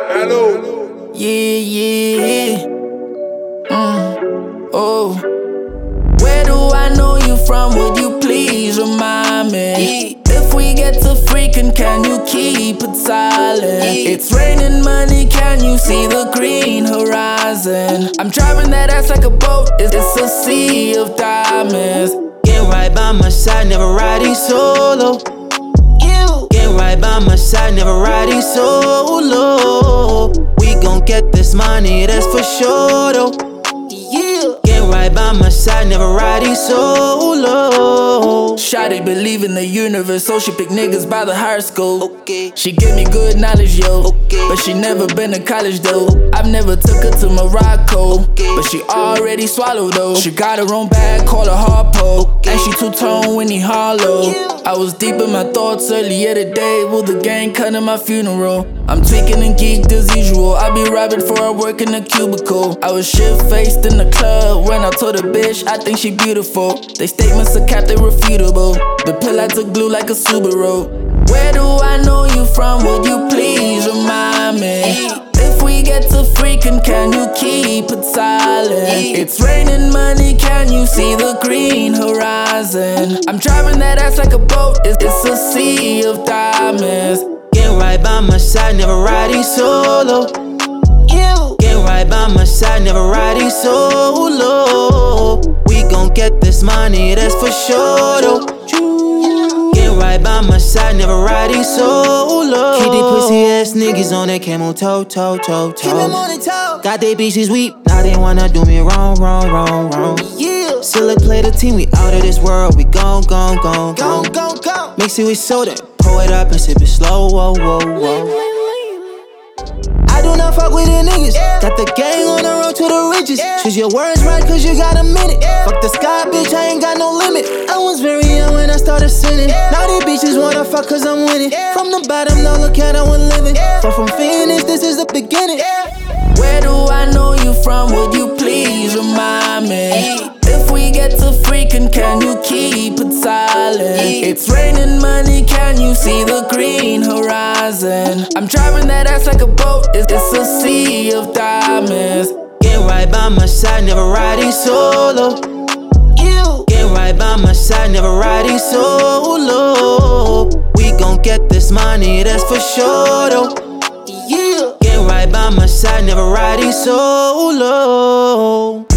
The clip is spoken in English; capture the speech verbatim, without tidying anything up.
Hello. Yeah, yeah. Mm. Oh. Where do I know you from? Would you please remind me? If we get to freaking, can you keep it silent? It's raining money, can you see the green horizon? I'm driving that ass like a boat, it's a sea of diamonds. Get right by my side, never riding solo. You get right by my side, never riding solo. We gon' get this money, that's for sure though. Yeah. Get right by my side, never riding solo. Shawty believe in the universe, so she pick niggas by the horoscope. Okay. She give me good knowledge, yo. Okay. But she never been to college though. I've never took her to Morocco. Okay. But she already swallowed though. She got her own bag, call her Harpo. Okay. And she two-tone when he hollow. Yeah. I was deep in my thoughts earlier today. Will the gang cut in my funeral? I'm tweaking and geeked as usual. I be robbing for I work in a cubicle. I was shit-faced in the club when I told a bitch I think she beautiful. They statements are capped, they refutable. The pill I took glue like a Subaru. Where do I know you from? Would you please remind me? If we get to freaking, can you keep it silent? It's raining money, can you see the green horizon? I'm driving that ass like a boat, it's a sea of diamonds. Get right by my side, never riding solo. You get right by my side, never riding solo. We gon' get this money, that's for sure though. Get right by my side, never riding solo. Keep they pussy ass niggas on that camel toe, toe, toe, toe. Keep them on the toe. Got they bitches weep, now they wanna do me wrong, wrong, wrong, wrong. Yeah. Still like play the team, we out of this world, we gon', gon', gon', gon', gon', gon'. Mix it with soda, pour it up and sip it slow, whoa, whoa, whoa. I do not fuck with the niggas. Yeah. Got the gang on the road to the riches. Yeah. Choose your words right, cause you got a minute. Yeah. Fuck the sky, bitch, I ain't got no limit. I was very young when I started sinning. Yeah. Now these bitches wanna fuck cause I'm winning. Yeah. From the bottom, now look at how I'm living. Yeah. Far from finish, this is the beginning. Yeah. Where do I know you from? Would you please remind me? If we get to freaking, can you keep it silent? It's raining money, can you see the green horizon? I'm driving that ass like a boat, it's a sea of diamonds. Get right by my side, never riding solo. You get right by my side, never riding solo. We gon' get this money, that's for sure though. Yeah. Get right by my side, never riding solo.